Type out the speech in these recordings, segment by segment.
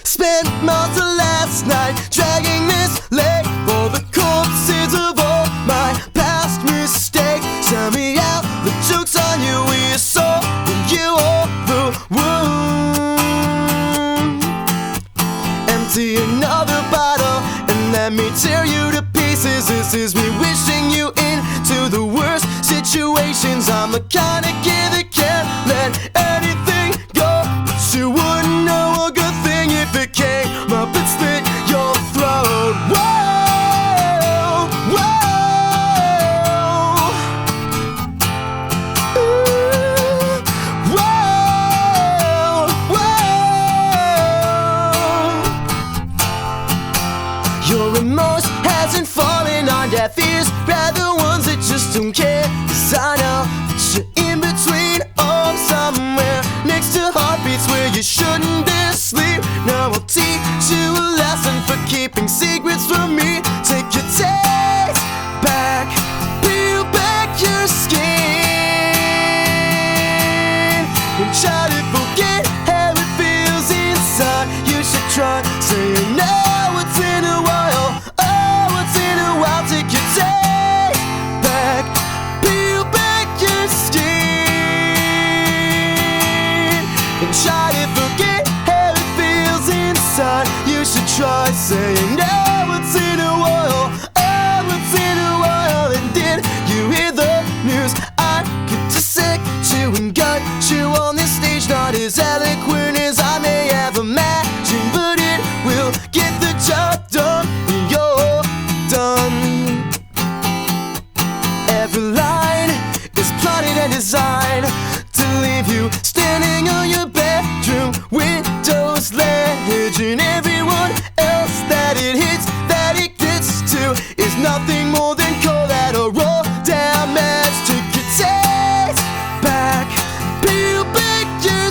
Spent most of last night dragging this leg for the corpses of all my past mistakes. Tell me how the joke's on you, we saw when you overruled. Empty another bottle and let me tear you to pieces. This is me wishing you into the worst situations. I'm the kind of kid that can't let anything go, but you wouldn't know a good thing if it came up and split your throat. Whoa, whoa, ooh, whoa, whoa. Your remorse hasn't fallen on deaf ears, rather ones that just don't care. 'Cause I know that you're in between arms somewhere, next to heartbeats where you shouldn't be asleep. Now I'll teach you a lesson for keeping secrets from me. Take your taste back, peel back your skin, and try to forget how it feels inside. You should try saying no, it's in a while. Oh, it's in a while. Take your taste back, peel back your skin, and try to forget how it feels inside. You should try saying no, it's in a while. Oh, it's in a while. And did you hear the news? I get to sick you and got you on this stage, not as eloquent as I may have imagined, but it will get the job done. You're done. Every line is plotted and designed to leave you standing on your bedroom window's ledge, and everyone else that it hits, that it gets to, is nothing more than collateral damage. Take your taste back, peel back your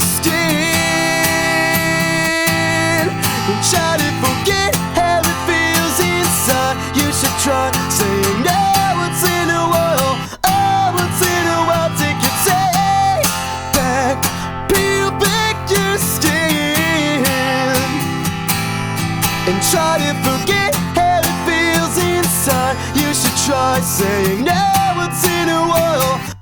skin, and try to forget how it feels inside. You should try saying no, it's in a while. Oh, it's in a while. Take your taste back, peel back your skin, and try to forget how it feels inside. You should try saying no, it's in a while.